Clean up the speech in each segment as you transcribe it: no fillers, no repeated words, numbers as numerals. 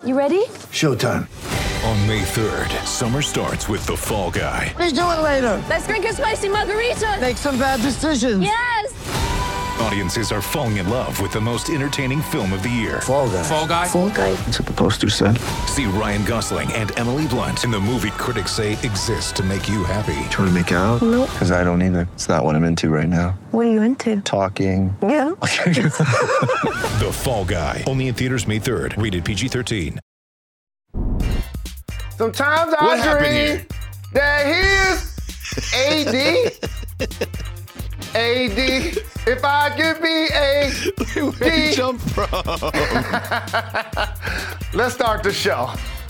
You ready? Showtime. On May 3rd, summer starts with The Fall Guy. Let's do it later. Let's drink a spicy margarita. Make some bad decisions. Yes. Audiences are falling in love with the most entertaining film of the year. Fall Guy. Fall Guy? Fall Guy. That's what the poster said. See Ryan Gosling and Emily Blunt in the movie critics say exists to make you happy. Trying to make it out? Nope. Because I don't either. It's not what I'm into right now. What are you into? Talking. Yeah. The Fall Guy. Only in theaters May 3rd. Rated PG-13. Sometimes What I happened dream here? that he's AD. AD. If I could be AD. Where you jump from? Let's start the show.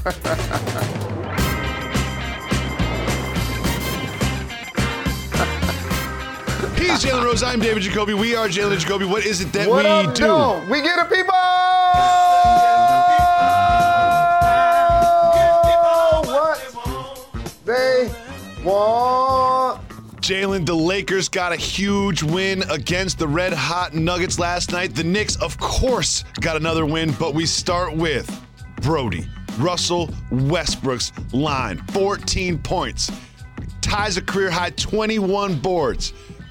He's Jalen Rose. I'm David Jacoby. We are Jalen and Jacoby. What is it that What we up, do? though? We get a people. What they want. Jalen, the Lakers got a huge win against the Red Hot Nuggets last night. The Knicks, of course, got another win, but we start with Brody. Russell Westbrook's line, 14 points. Ties a career-high 21 boards,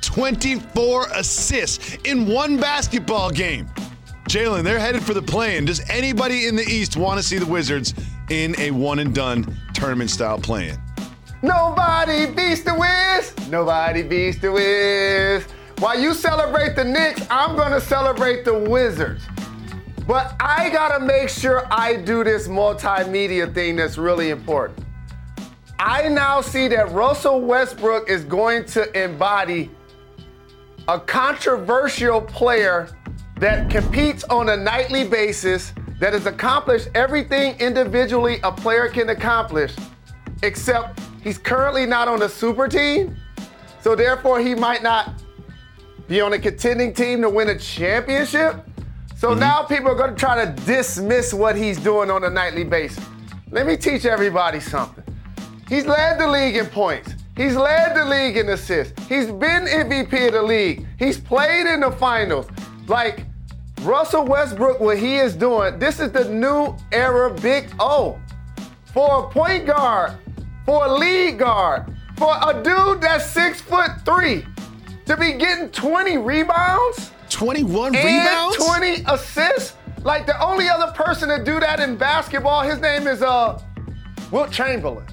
24 assists in one basketball game. Jalen, they're headed for the play-in. Does anybody in the East want to see the Wizards in a one-and-done tournament-style play-in? Nobody beats the Wiz. Nobody beats the Wiz. While you celebrate the Knicks, I'm going to celebrate the Wizards. But I got to make sure I do this multimedia thing that's really important. I now see that Russell Westbrook is going to embody a controversial player that competes on a nightly basis, that has accomplished everything individually a player can accomplish, except he's currently not on a super team, so therefore he might not be on a contending team to win a championship. So now people are going to try to dismiss what he's doing on a nightly basis. Let me teach everybody something. He's led the league in points. He's led the league in assists. He's been MVP of the league. He's played in the finals. Like, Russell Westbrook, what he is doing, this is the new era Big O. For a point guard, for a lead guard, for a dude that's 6'3", to be getting 20 rebounds 21 and rebounds? 20 assists. Like, the only other person to do that in basketball, his name is Wilt Chamberlain.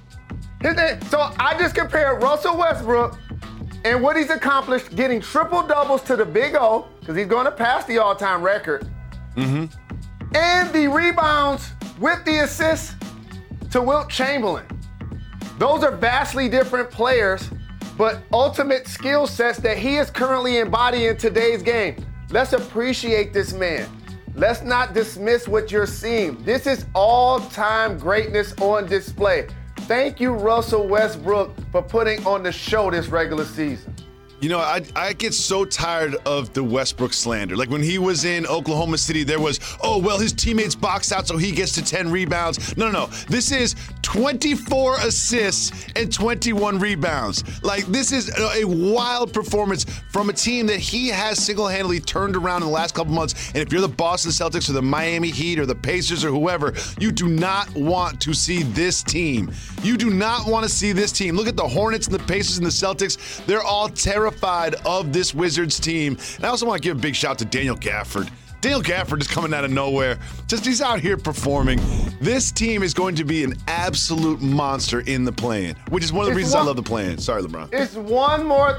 So I just compared Russell Westbrook and what he's accomplished getting triple doubles to the Big O, because he's going to pass the all-time record, and the rebounds with the assists to Wilt Chamberlain. Those are vastly different players, but ultimate skill sets that he is currently embodying in today's game. Let's appreciate this man. Let's not dismiss what you're seeing. This is all-time greatness on display. Thank you, Russell Westbrook, for putting on the show this regular season. You know, I get so tired of the Westbrook slander. Like when he was in Oklahoma City, there was, oh, well, his teammates boxed out so he gets to 10 rebounds. No. This is 24 assists and 21 rebounds. Like, this is a wild performance from a team that he has single-handedly turned around in the last couple months. And if you're the Boston Celtics or the Miami Heat or the Pacers or whoever, you do not want to see this team. You do not want to see this team. Look at the Hornets and the Pacers and the Celtics. They're all terrified of this Wizards team. And I also want to give a big shout to Daniel Gafford. Daniel Gafford is coming out of nowhere. He's out here performing. This team is going to be an absolute monster in the play-in, which is one of the reasons I love the play-in. Sorry, LeBron. It's one more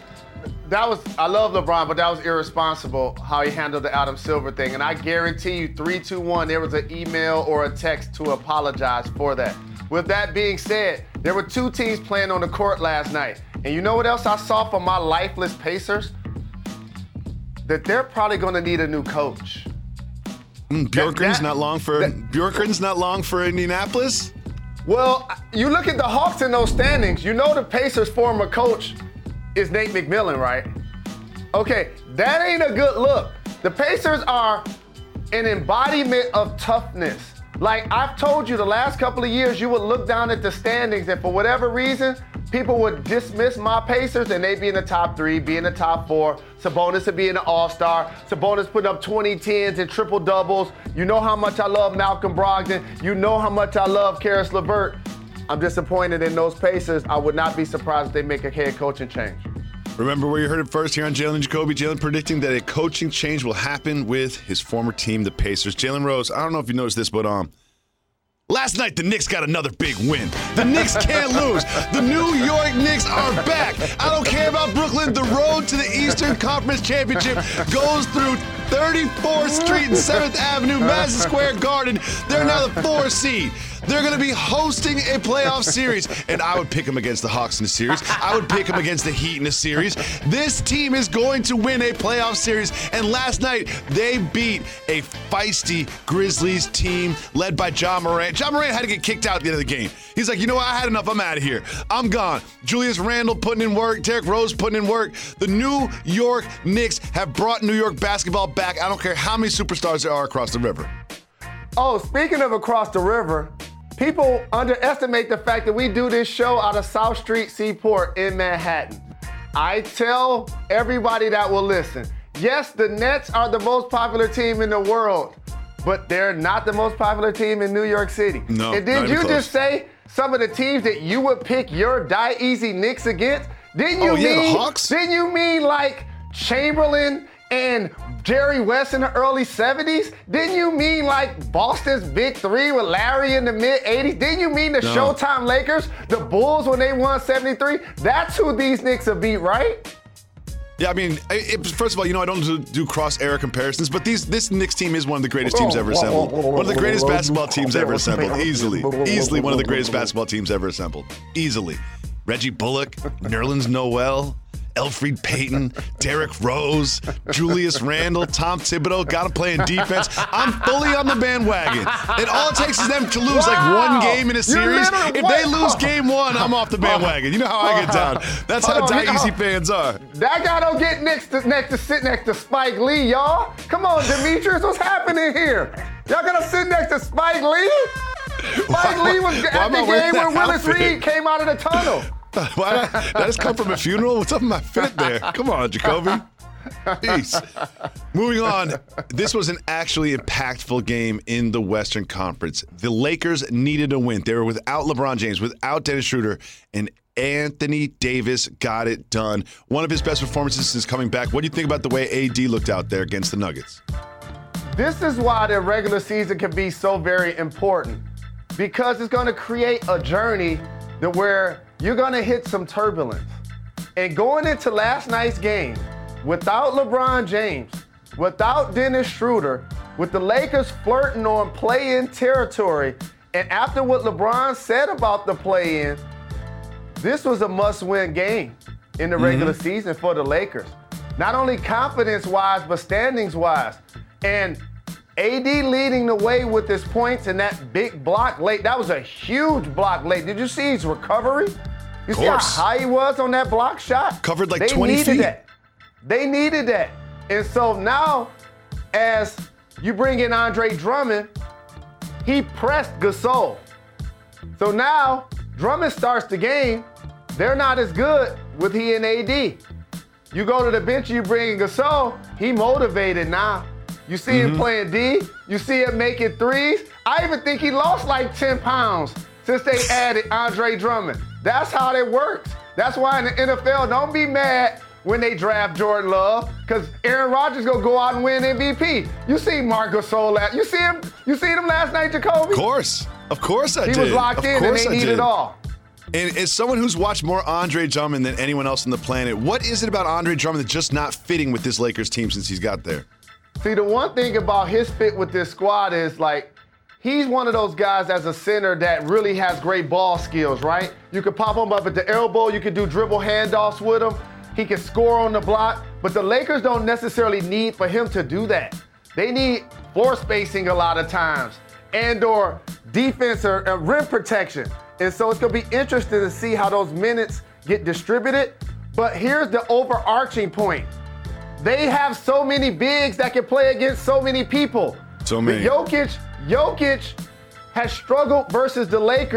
I love LeBron, but that was irresponsible how he handled the Adam Silver thing. And I guarantee you 3-2-1, there was an email or a text to apologize for that. With that being said, there were two teams playing on the court last night. And you know what else I saw from my lifeless Pacers? That they're probably going to need a new coach. Bjorkgren's not long for Indianapolis? Well, you look at the Hawks in those standings, you know the Pacers' former coach is Nate McMillan, right? Okay, that ain't a good look. The Pacers are an embodiment of toughness. Like I've told you the last couple of years, you would look down at the standings and for whatever reason, people would dismiss my Pacers and they'd be in the top 3, be in the top 4. Sabonis would be an all-star. Sabonis putting up 20-10s and triple-doubles. You know how much I love Malcolm Brogdon. You know how much I love Karis LeVert. I'm disappointed in those Pacers. I would not be surprised if they make a head coaching change. Remember where you heard it first here on Jalen Jacoby. Jalen predicting that a coaching change will happen with his former team, the Pacers. Jalen Rose, I don't know if you noticed this, but last night the Knicks got another big win. The Knicks can't lose. The New York Knicks are back. I don't care about Brooklyn. The road to the Eastern Conference Championship goes through 34th Street and 7th Avenue, Madison Square Garden. They're now the 4 seed. They're going to be hosting a playoff series, and I would pick them against the Hawks in the series. I would pick them against the Heat in the series. This team is going to win a playoff series, and last night they beat a feisty Grizzlies team led by Ja Morant. Ja Morant had to get kicked out at the end of the game. He's like, you know what, I had enough, I'm out of here. I'm gone. Julius Randle putting in work, Derrick Rose putting in work. The New York Knicks have brought New York basketball back. I don't care how many superstars there are across the river. Oh, speaking of across the river, people underestimate the fact that we do this show out of South Street Seaport in Manhattan. I tell everybody that will listen, yes, the Nets are the most popular team in the world, but they're not the most popular team in New York City. No, and did you just say some of the teams that you would pick your die-easy Knicks against? Didn't you the Hawks? Didn't you mean like Chamberlain and Jerry West in the early 70s? Didn't you mean like Boston's Big Three with Larry in the mid-80s? Didn't you mean the Showtime Lakers, the Bulls when they won 73? That's who these Knicks have beat, right? Yeah, I mean, first of all, I don't do cross-era comparisons, but this Knicks team is one of the greatest teams ever assembled. One of the greatest basketball teams ever assembled. Easily one of the greatest basketball teams ever assembled. Easily. Reggie Bullock, Nerlens Noel, Elfrid Payton, Derrick Rose, Julius Randle, Tom Thibodeau, got to play in defense. I'm fully on the bandwagon. And all it takes is them to lose like one game in a series. If they lose game 1, I'm off the bandwagon. You know how I get down. That's how die-easy fans are. That guy don't get to sit next to Spike Lee, y'all. Come on, Demetrius, what's happening here? Y'all gonna sit next to Spike Lee? Spike Lee was at the game where Willis Reed came out of the tunnel. Why did I just come from a funeral? What's up with my fit there? Come on, Jacoby. Peace. Moving on, this was an actually impactful game in the Western Conference. The Lakers needed a win. They were without LeBron James, without Dennis Schroeder, and Anthony Davis got it done. One of his best performances since coming back. What do you think about the way AD looked out there against the Nuggets? This is why the regular season can be so very important, because it's going to create a journey that where you're going to hit some turbulence. And going into last night's game, without LeBron James, without Dennis Schroeder, with the Lakers flirting on play-in territory, and after what LeBron said about the play-in, this was a must-win game in the regular season for the Lakers. Not only confidence-wise, but standings-wise. And AD leading the way with his points and that big block late. That was a huge block late. Did you see his recovery? You see how high he was on that block shot? Covered like 20 feet. They needed that. And so now, as you bring in Andre Drummond, he pressed Gasol. So now, Drummond starts the game. They're not as good with he and AD. You go to the bench, you bring in Gasol, he motivated now. You see him playing D. You see him making threes. I even think he lost like 10 pounds since they added Andre Drummond. That's how it works. That's why in the NFL, don't be mad when they draft Jordan Love, because Aaron Rodgers gonna go out and win MVP. You see Marc Gasol you see him last night, Jacoby? Of course I did. He was locked in and they needed it all. And as someone who's watched more Andre Drummond than anyone else on the planet, what is it about Andre Drummond that's just not fitting with this Lakers team since he's got there? See, the one thing about his fit with this squad is, like, he's one of those guys as a center that really has great ball skills, right? You can pop him up at the elbow. You can do dribble handoffs with him. He can score on the block. But the Lakers don't necessarily need for him to do that. They need floor spacing a lot of times and or defense or rim protection. And so it's going to be interesting to see how those minutes get distributed. But here's the overarching point. They have so many bigs that can play against so many people. So many. Jokic has struggled versus the Lakers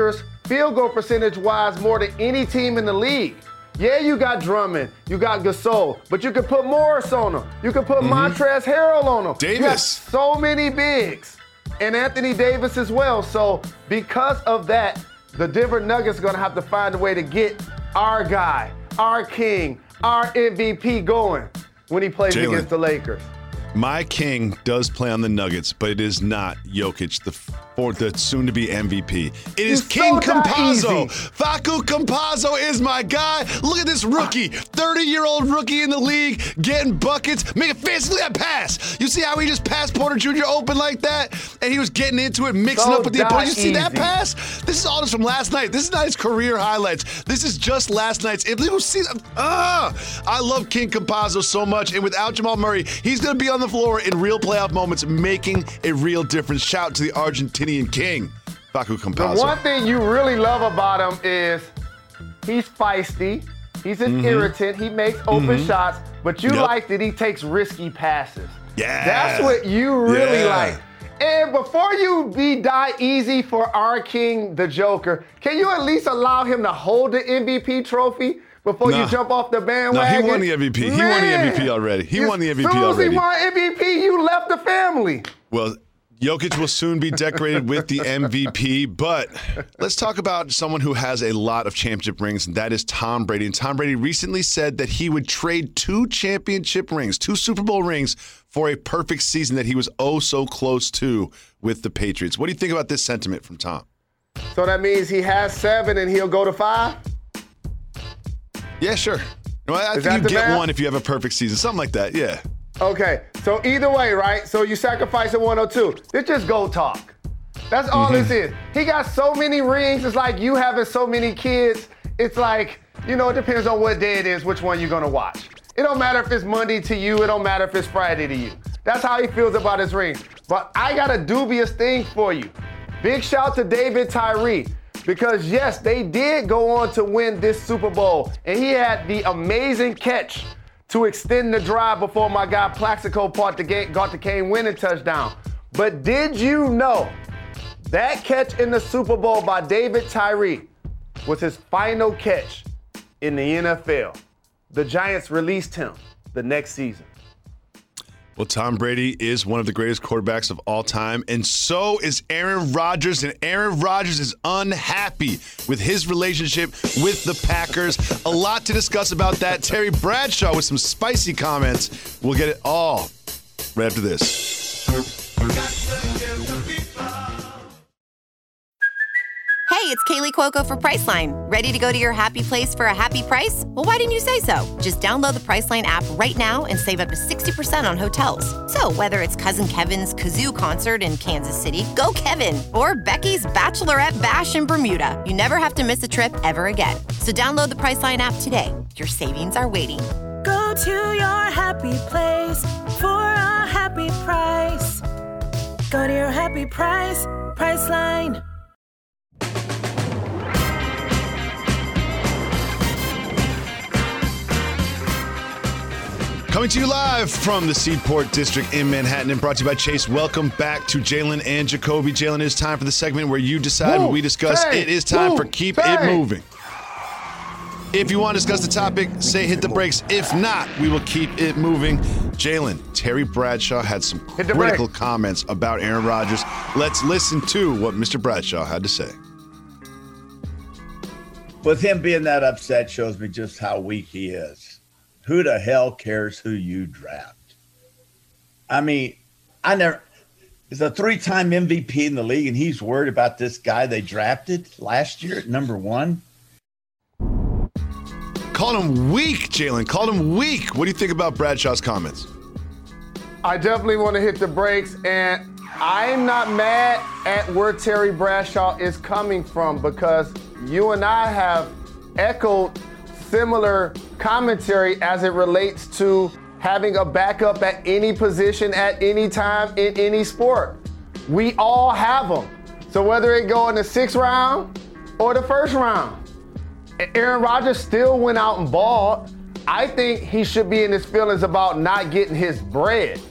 field goal percentage-wise more than any team in the league. Yeah, you got Drummond, you got Gasol, but you can put Morris on them. You can put Montrezl Harrell on them. Davis. You got so many bigs. And Anthony Davis as well. So because of that, the Denver Nuggets are going to have to find a way to get our guy, our king, our MVP going when he plays Jalen. against the Lakers. My king does play on the Nuggets, but it is not Jokic, the soon-to-be MVP. It is He's King so not Campazzo. easy. Facu Campazzo is my guy. Look at this rookie, 30-year-old rookie in the league, getting buckets, making fancy that pass. You see how he just passed Porter Jr. open like that? And he was getting into it, mixing So up with the opponent. You see that easy. pass? This is all just from last night. This is not his career highlights. This is just last night's. If people see that, I love King Campazzo so much. And without Jamal Murray, he's going to be on the floor in real playoff moments, making a real difference. Shout out to the Argentinian king, Facu Campazzo. The one thing you really love about him is he's feisty. He's an irritant. He makes open shots, but you like that he takes risky passes. Yeah. That's what you really Yeah. like. And before you die easy for our king, the Joker, can you at least allow him to hold the MVP trophy before you jump off the No, bandwagon? he won the MVP. He won the MVP already. He won the MVP As soon as already. he won MVP, you left the family. Well, Jokic will soon be decorated with the MVP, but let's talk about someone who has a lot of championship rings, and that is Tom Brady. And Tom Brady recently said that he would trade 2 championship rings, 2 Super Bowl rings, for a perfect season that he was oh so close to with the Patriots. What do you think about this sentiment from Tom? So that means he has 7 and he'll go to 5? Yeah, sure. Well, I Is think that you the get math? one if you have a perfect season, something like that, yeah. Okay, so either way, right? So you sacrifice at 102. This just go talk. That's all this is. He got so many rings. It's like you having so many kids. It's like, it depends on what day it is, which one you're going to watch. It don't matter if it's Monday to you. It don't matter if it's Friday to you. That's how he feels about his rings. But I got a dubious thing for you. Big shout to David Tyree. Because yes, they did go on to win this Super Bowl. And he had the amazing catch to extend the drive before my guy Plaxico got the game-winning touchdown. But did you know that catch in the Super Bowl by David Tyree was his final catch in the NFL? The Giants released him the next season. Well, Tom Brady is one of the greatest quarterbacks of all time, and so is Aaron Rodgers, and Aaron Rodgers is unhappy with his relationship with the Packers. A lot to discuss about that. Terry Bradshaw with some spicy comments. We'll get it all right after this. Hey, it's Kaylee Cuoco for Priceline. Ready to go to your happy place for a happy price? Well, why didn't you say so? Just download the Priceline app right now and save up to 60% on hotels. So whether it's Cousin Kevin's Kazoo Concert in Kansas City, go Kevin, or Becky's Bachelorette Bash in Bermuda, you never have to miss a trip ever again. So download the Priceline app today. Your savings are waiting. Go to your happy place for a happy price. Go to your happy price, Priceline. Coming to you live from the Seaport District in Manhattan and brought to you by Chase. Welcome back to Jalen and Jacoby. Jalen, it is time for the segment where you decide what we discuss. It is time for Keep It Moving. If you want to discuss the topic, say hit the brakes. If not, we will keep it moving. Jalen, Terry Bradshaw had some critical comments about Aaron Rodgers. Let's listen to what Mr. Bradshaw had to say. With him being that upset shows me just how weak he is. Who the hell cares who you draft? I mean, he's a 3-time MVP in the league, and he's worried about this guy they drafted last year at number 1. Called him weak, Jalen. Called him weak. What do you think about Bradshaw's comments? I definitely want to hit the brakes, and I'm not mad at where Terry Bradshaw is coming from because you and I have echoed similar commentary as it relates to having a backup at any position at any time in any sport. We all have them. So whether it go in the 6th round or the 1st round, Aaron Rodgers still went out and balled. I think he should be in his feelings about not getting his bread.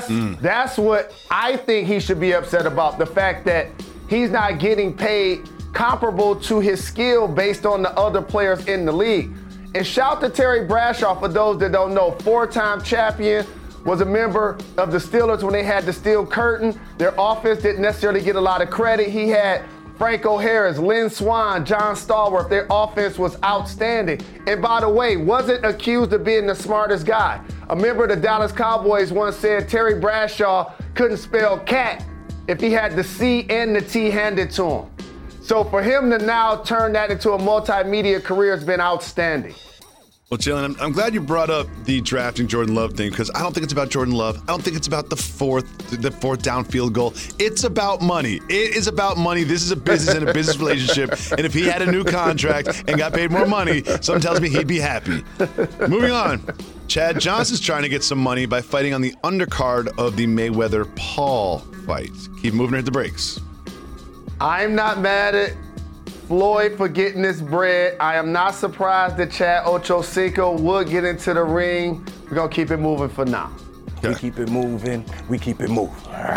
That's what I think he should be upset about, the fact that he's not getting paid comparable to his skill based on the other players in the league. And shout to Terry Bradshaw, for those that don't know, 4-time champion, was a member of the Steelers when they had the steel curtain. Their offense didn't necessarily get a lot of credit. He had Franco Harris, Lynn Swann, John Stallworth. Their offense was outstanding. And by the way, wasn't accused of being the smartest guy. A member of the Dallas Cowboys once said Terry Bradshaw couldn't spell cat if he had the C and the T handed to him. So for him to now turn that into a multimedia career has been outstanding. Well, Jalen, I'm glad you brought up the drafting Jordan Love thing, because I don't think it's about Jordan Love. I don't think it's about the fourth down field goal. It's about money. It is about money. This is a business and a business relationship. And if he had a new contract and got paid more money, something tells me he'd be happy. Moving on. Chad Johnson's trying to get some money by fighting on the undercard of the Mayweather-Paul fight. Keep moving, hit the brakes. I'm not mad at Floyd for getting this bread. I am not surprised that Chad Ochocinco would get into the ring. We're going to keep it moving for now. We keep it moving. We keep it moving.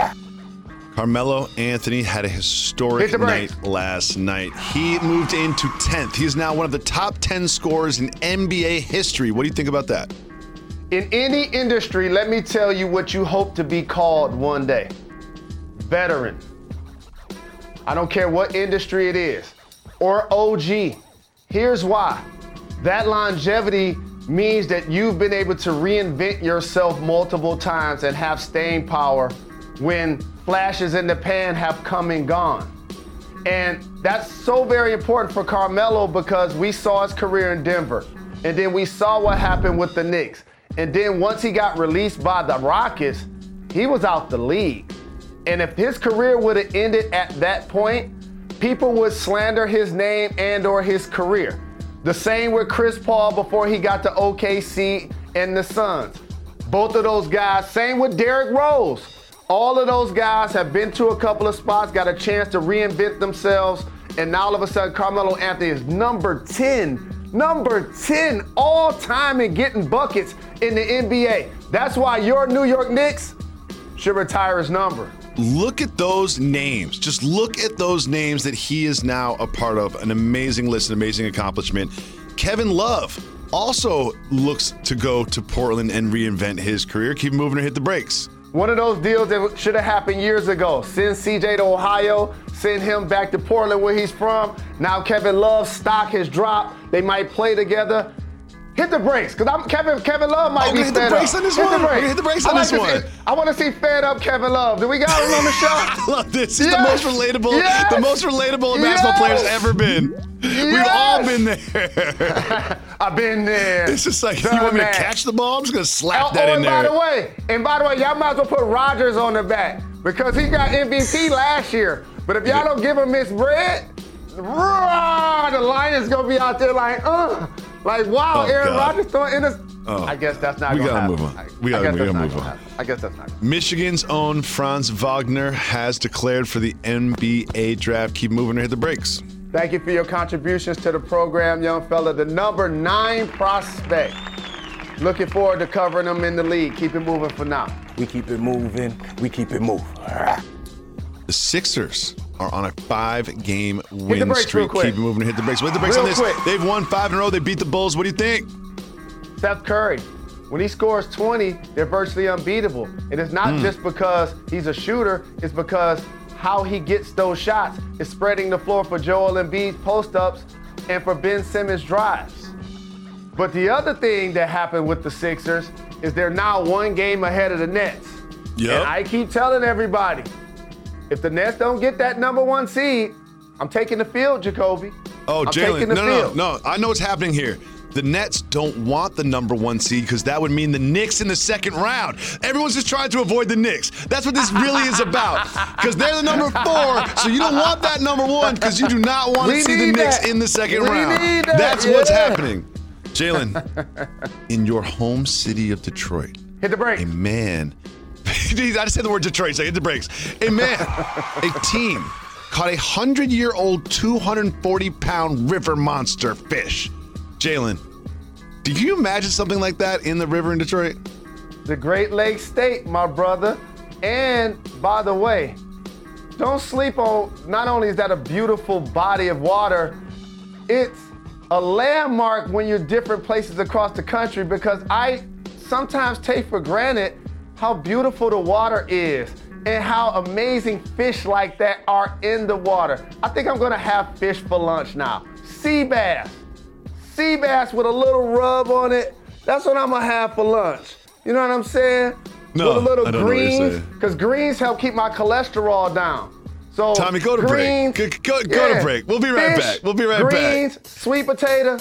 Carmelo Anthony had a historic night last night. He moved into 10th. He is now one of the top 10 scorers in NBA history. What do you think about that? In any industry, let me tell you what you hope to be called one day. Veteran. I don't care what industry it is. Or OG. Here's why. That longevity means that you've been able to reinvent yourself multiple times and have staying power when flashes in the pan have come and gone. And that's so very important for Carmelo, because we saw his career in Denver, and then we saw what happened with the Knicks. And then once he got released by the Rockets, he was out the league. And if his career would have ended at that point, people would slander his name and or his career. The same with Chris Paul before he got to OKC and the Suns. Both of those guys, same with Derrick Rose. All of those guys have been to a couple of spots, got a chance to reinvent themselves, and now all of a sudden Carmelo Anthony is number 10 all time in getting buckets in the NBA. That's why your New York Knicks should retire his number. Look at those names. Just look at those names that he is now a part of. An amazing list, an amazing accomplishment. Kevin Love also looks to go to Portland and reinvent his career. Keep moving or hit the brakes. One of those deals that should have happened years ago. Send CJ to Ohio, send him back to Portland where he's from. Now Kevin Love's stock has dropped. They might play together. Hit the brakes, because Kevin Love might be fed up. Hit the brakes on this one. I want to see fed up Kevin Love. Do we got him on the show? I love this. He's the most relatable basketball player's ever been. We've all been there. I've been there. It's just like, you want me to catch the ball? I'm just going to slap that in there. And by the way, y'all might as well put Rodgers on the back, because he got MVP last year. But if y'all don't give him his bread, the Lions going to be out there like, wow, Aaron Rodgers throwing in his. I guess that's not going to happen. We got to move on. I guess that's not. Michigan's own Franz Wagner has declared for the NBA draft. Keep moving or hit the brakes. Thank you for your contributions to the program, young fella. The number 9 prospect. Looking forward to covering them in the league. Keep it moving for now. We keep it moving. We keep it moving. The Sixers are on a 5-game win streak. Keep it moving and hit the brakes. Hit the brakes on this. They've won 5 in a row. They beat the Bulls. What do you think? Steph Curry. When he scores 20, they're virtually unbeatable. And it's not just because he's a shooter. It's because how he gets those shots is spreading the floor for Joel Embiid's post-ups and for Ben Simmons' drives. But the other thing that happened with the Sixers is they're now 1 game ahead of the Nets. Yep. And I keep telling everybody, if the Nets don't get that number 1 seed, I'm taking the field, Jacoby. Oh, Jalen, no. I know what's happening here. The Nets don't want the number 1 seed, because that would mean the Knicks in the second round. Everyone's just trying to avoid the Knicks. That's what this really is about, because they're the number 4, so you don't want that number 1, because you do not want to see the Knicks in the second round. That's what's happening. Jalen, in your home city of Detroit, hit the brakes. A man, I just said the word Detroit, so hit the brakes. A team caught a 100-year-old, 240-pound river monster fish. Jalen, do you imagine something like that in the river in Detroit? The Great Lakes State, my brother. And by the way, don't sleep on, not only is that a beautiful body of water, it's a landmark when you're different places across the country, because I sometimes take for granted how beautiful the water is and how amazing fish like that are in the water. I think I'm gonna have fish for lunch now. Sea bass. Sea bass with a little rub on it. That's what I'm gonna have for lunch. You know what I'm saying? No, with a little I don't know what you're greens, saying. because greens help keep my cholesterol down. So Tommy, go to greens, break. Go to break. We'll be right fish, back. We'll be right greens, back. sweet potato.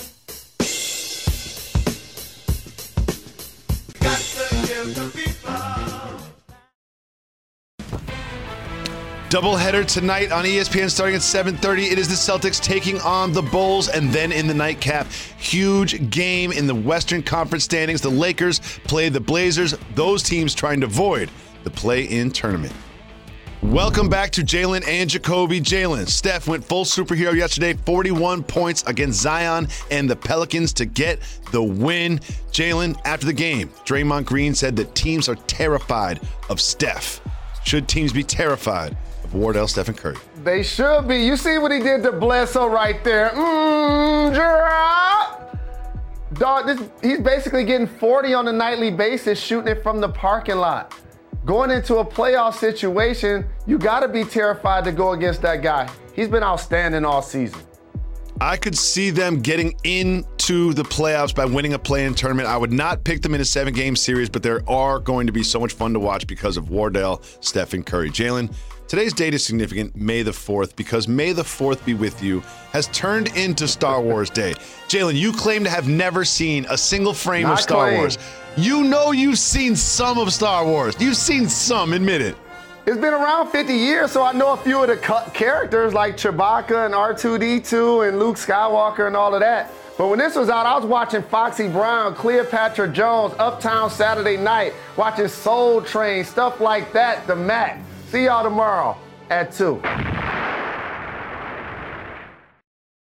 Doubleheader tonight on ESPN starting at 7:30. It is the Celtics taking on the Bulls, and then in the nightcap, huge game in the Western Conference standings. The Lakers play the Blazers, those teams trying to avoid the play-in tournament. Welcome back to Jalen and Jacoby. Jalen, Steph went full superhero yesterday, 41 points against Zion and the Pelicans to get the win. Jalen, after the game, Draymond Green said that teams are terrified of Steph. Should teams be terrified of Wardell, Stephen Curry? They should be. You see what he did to Bledsoe right there. Gerard. Dog, he's basically getting 40 on a nightly basis, shooting it from the parking lot. Going into a playoff situation, you got to be terrified to go against that guy. He's been outstanding all season. I could see them getting into the playoffs by winning a play-in tournament. I would not pick them in a 7-game series, but there are going to be so much fun to watch because of Wardell, Stephen Curry. Jalen, today's date is significant, May the 4th, because May the 4th be with you has turned into Star Wars Day. Jalen, you claim to have never seen a single frame of Star Wars. You know you've seen some of Star Wars. You've seen some, admit it. It's been around 50 years, so I know a few of the characters like Chewbacca and R2-D2 and Luke Skywalker and all of that. But when this was out, I was watching Foxy Brown, Cleopatra Jones, Uptown Saturday Night, watching Soul Train, stuff like that, The Mac. See y'all tomorrow at 2.